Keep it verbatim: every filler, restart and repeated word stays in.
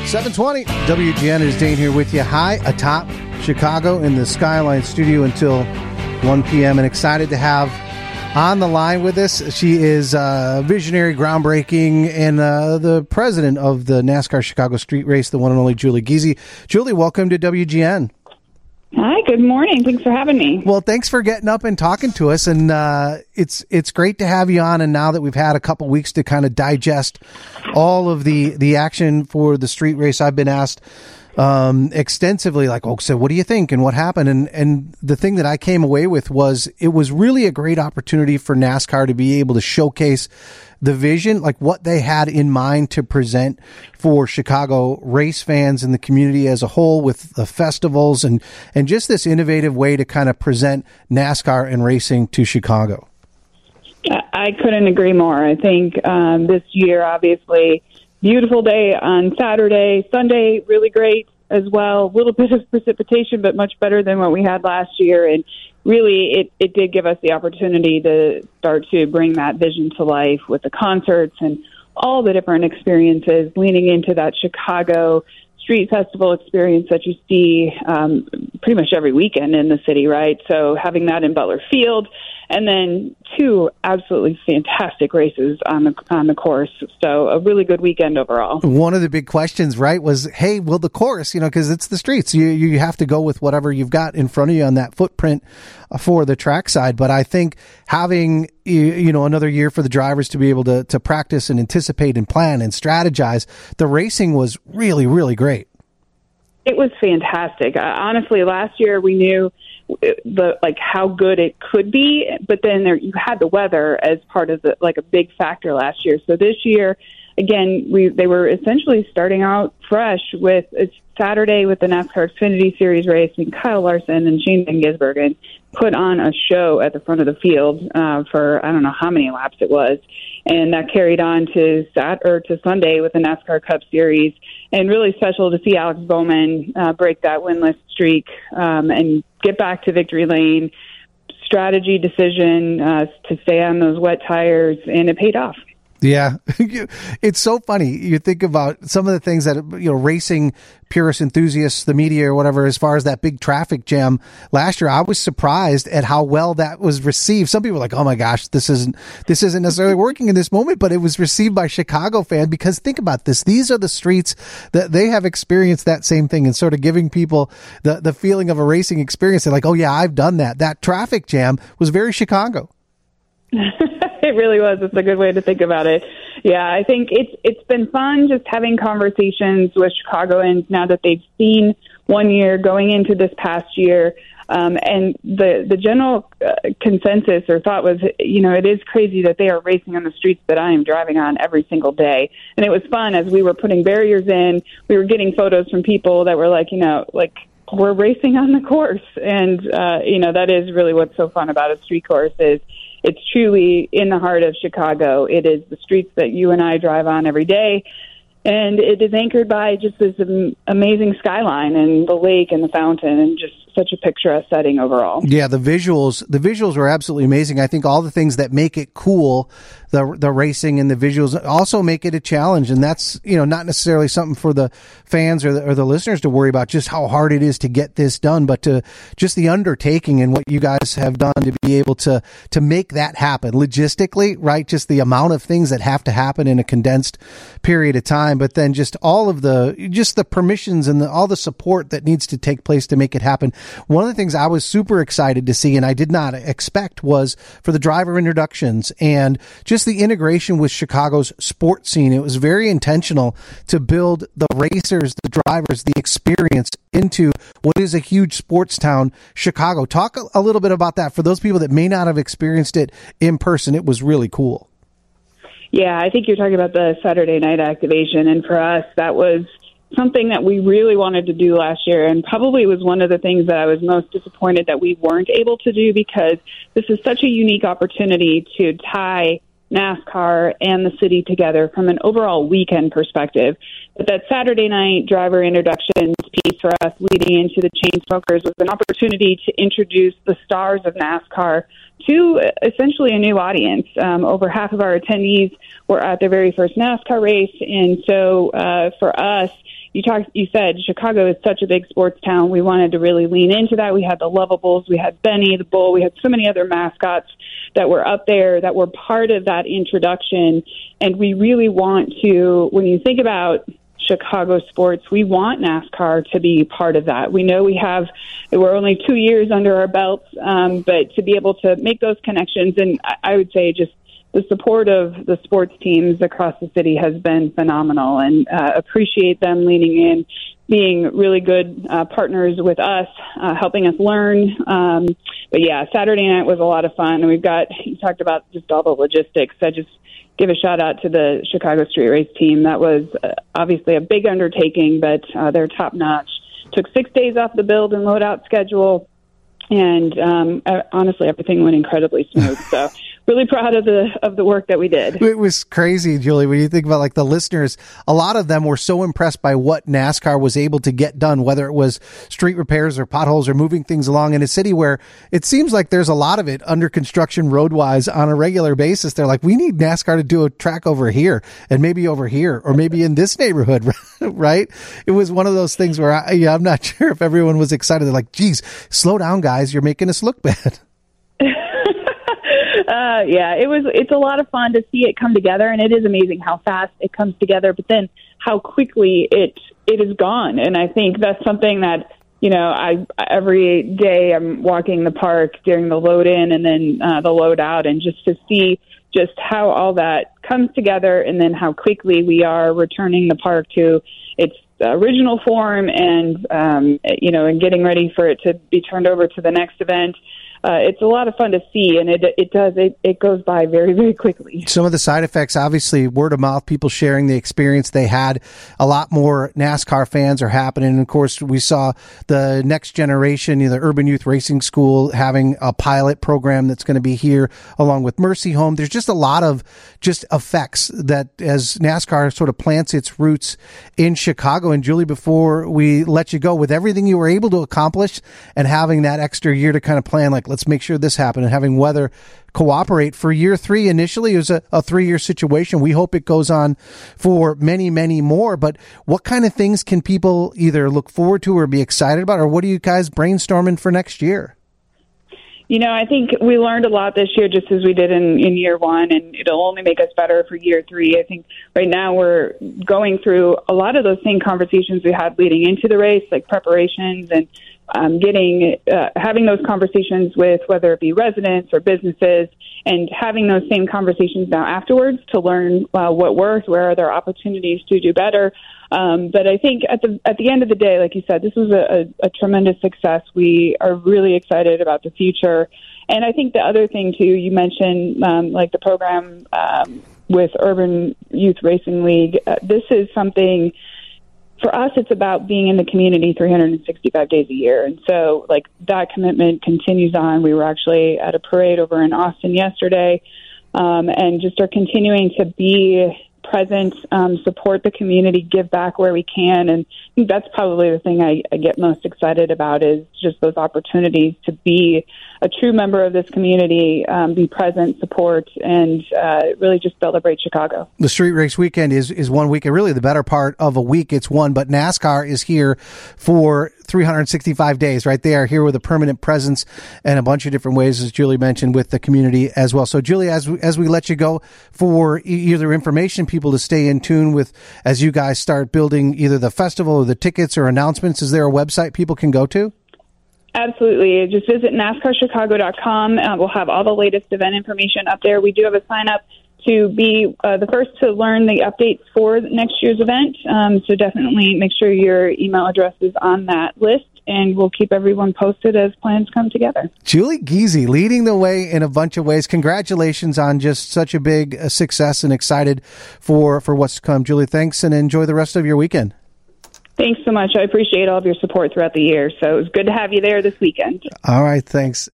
seven twenty W G N is Dane here with you. High atop Chicago in the Skyline studio until one p.m. and excited to have on the line with us. She is uh, visionary, groundbreaking, and uh, the president of the NASCAR Chicago Street Race, the one and only Julie Giese. Julie, welcome to W G N. Hi, good morning. Thanks for having me. Well, thanks for getting up and talking to us, and uh, it's it's great to have you on. And now that we've had a couple weeks to kind of digest all of the, the action for the street race, I've been asked um, extensively, like, oh, so what do you think and what happened? And and the thing that I came away with was it was really a great opportunity for NASCAR to be able to showcase the vision, like what they had in mind to present for Chicago race fans and the community as a whole with the festivals and, and just this innovative way to kind of present NASCAR and racing to Chicago. I couldn't agree more. I think um, this year, obviously, beautiful day on Saturday. Sunday, really great as well. A little bit of precipitation, but much better than what we had last year. And really, it, it did give us the opportunity to start to bring that vision to life with the concerts and all the different experiences, leaning into that Chicago Street Festival experience that you see um, pretty much every weekend in the city, right? So having that in Butler Field, and then two absolutely fantastic races on the on the course. So a really good weekend overall. One of the big questions, right, was, hey, will the course, you know, because it's the streets, you you have to go with whatever you've got in front of you on that footprint for the track side. But I think having, you know, another year for the drivers to be able to, to practice and anticipate and plan and strategize, the racing was really, really great. It was fantastic. Uh, honestly, last year we knew the like how good it could be, but then there you had the weather as part of the like a big factor last year. So this year, again, we they were essentially starting out fresh with it's Saturday with the NASCAR Xfinity Series race. I mean, Kyle Larson and Shane Van Gisbergen put on a show at the front of the field uh, for I don't know how many laps it was, and that carried on to Sat or to Sunday with the NASCAR Cup Series. And really special to see Alex Bowman uh, break that winless streak um, and get back to victory lane. Strategy decision uh, to stay on those wet tires, and it paid off. Yeah, it's so funny. You think about some of the things that, you know, racing purist enthusiasts, the media or whatever, as far as that big traffic jam last year, I was surprised at how well that was received. Some people were like, oh my gosh, this isn't, this isn't necessarily working in this moment, but it was received by Chicago fans because think about this. These are the streets that they have experienced that same thing and sort of giving people the, the feeling of a racing experience. They're like, oh yeah, I've done that. That traffic jam was very Chicago. It really was. It's a good way to think about it. Yeah, I think it's it's been fun just having conversations with Chicagoans now that they've seen one year going into this past year. Um, and the, the general uh, consensus or thought was, you know, it is crazy that they are racing on the streets that I am driving on every single day. And it was fun as we were putting barriers in. We were getting photos from people that were like, you know, like, we're racing on the course. And, uh, you know, that is really what's so fun about a street course is it's truly in the heart of Chicago. It is the streets that you and I drive on every day. And it is anchored by just this amazing skyline and the lake and the fountain and just such a picturesque setting overall. Yeah, the visuals, the visuals were absolutely amazing. I think all the things that make it cool, the the racing and the visuals also make it a challenge. And that's, you know, not necessarily something for the fans or the, or the listeners to worry about just how hard it is to get this done, but to just the undertaking and what you guys have done to be able to, to make that happen logistically, right? Just the amount of things that have to happen in a condensed period of time, but then just all of the, just the permissions and the, all the support that needs to take place to make it happen. One of the things I was super excited to see, and I did not expect, was for the driver introductions and just the integration with Chicago's sports scene. It was very intentional to build the racers, the drivers, the experience into what is a huge sports town, Chicago. Talk a little bit about that for those people that may not have experienced it in person. It was really cool. Yeah, I think you're talking about the Saturday night activation, and for us, that was something that we really wanted to do last year, and probably was one of the things that I was most disappointed that we weren't able to do, because this is such a unique opportunity to tie NASCAR and the city together from an overall weekend perspective. But that Saturday night driver introductions piece for us leading into the Chainsmokers was an opportunity to introduce the stars of NASCAR to essentially a new audience. Um, over half of our attendees were at their very first NASCAR race, and so uh, for us, you talked, you said Chicago is such a big sports town. We wanted to really lean into that. We had the Lovables, we had Benny the Bull, we had so many other mascots that were up there that were part of that introduction. And we really want to, when you think about Chicago sports, we want NASCAR to be part of that. We know we have, we're only two years under our belts, um, but to be able to make those connections, and I would say just the support of the sports teams across the city has been phenomenal, and uh, appreciate them leaning in, being really good uh, partners with us, uh, helping us learn. Um, but yeah, Saturday night was a lot of fun, and we've got, you talked about just all the logistics. I just give a shout out to the Chicago Street Race team. That was uh, obviously a big undertaking, but uh, they're top notch. Took six days off the build and load out schedule, and um, uh, honestly, everything went incredibly smooth. So really proud of the of the work that we did. It was crazy, Julie, when you think about like the listeners. A lot of them were so impressed by what NASCAR was able to get done, whether it was street repairs or potholes or moving things along in a city where it seems like there's a lot of it under construction road-wise on a regular basis. They're like, we need NASCAR to do a track over here and maybe over here or maybe in this neighborhood, right? It was one of those things where I, yeah, I'm not sure if everyone was excited. They're like, geez, slow down, guys. You're making us look bad. Uh, yeah, it was, it's a lot of fun to see it come together, and it is amazing how fast it comes together, but then how quickly it, it is gone. And I think that's something that, you know, I, every day I'm walking the park during the load in and then uh, the load out, and just to see just how all that comes together, and then how quickly we are returning the park to its original form, and, um, you know, and getting ready for it to be turned over to the next event. Uh, it's a lot of fun to see, and it it does it, it goes by very, very quickly. Some of the side effects, obviously, word of mouth, people sharing the experience they had. A lot more NASCAR fans are happening. And of course, we saw the next generation, you know, the Urban Youth Racing School having a pilot program that's going to be here along with Mercy Home. There's just a lot of just effects that as NASCAR sort of plants its roots in Chicago. And Julie, before we let you go, with everything you were able to accomplish and having that extra year to kind of plan, like, let's make sure this happened, and having weather cooperate for year three. Initially, it was a, a three-year situation. We hope it goes on for many, many more. But what kind of things can people either look forward to or be excited about, or what are you guys brainstorming for next year? You know, I think we learned a lot this year, just as we did in, in year one, and it'll only make us better for year three. I think right now we're going through a lot of those same conversations we had leading into the race, like preparations and um, getting, uh, having those conversations with whether it be residents or businesses, and having those same conversations now afterwards to learn uh, what works, where are there opportunities to do better. Um, but I think at the at the end of the day, like you said, this was a, a, a tremendous success. We are really excited about the future. And I think the other thing, too, you mentioned, um, like the program um, with Urban Youth Racing League, uh, this is something, for us, it's about being in the community three hundred sixty-five days a year. And so, like, that commitment continues on. We were actually at a parade over in Austin yesterday, um, and just are continuing to be present, um, support the community, give back where we can. And I think that's probably the thing I, I get most excited about, is just those opportunities to be a true member of this community, um, be present, support, and uh, really just celebrate Chicago. The Street Race Weekend is, is one week, and really the better part of a week. It's one, but NASCAR is here for three hundred sixty-five days, right? They are here with a permanent presence and a bunch of different ways, as Julie mentioned, with the community as well. So, Julie, as we, as we let you go, for either information, people to stay in tune with as you guys start building either the festival or the tickets or announcements, is there a website people can go to? Absolutely. Just visit NASCAR Chicago dot com. Uh, we'll have all the latest event information up there. We do have a sign up to be uh, the first to learn the updates for next year's event. Um, so definitely make sure your email address is on that list, and we'll keep everyone posted as plans come together. Julie Giese leading the way in a bunch of ways. Congratulations on just such a big uh, success, and excited for, for what's to come. Julie, thanks, and enjoy the rest of your weekend. Thanks so much. I appreciate all of your support throughout the year. So it was good to have you there this weekend. All right. Thanks.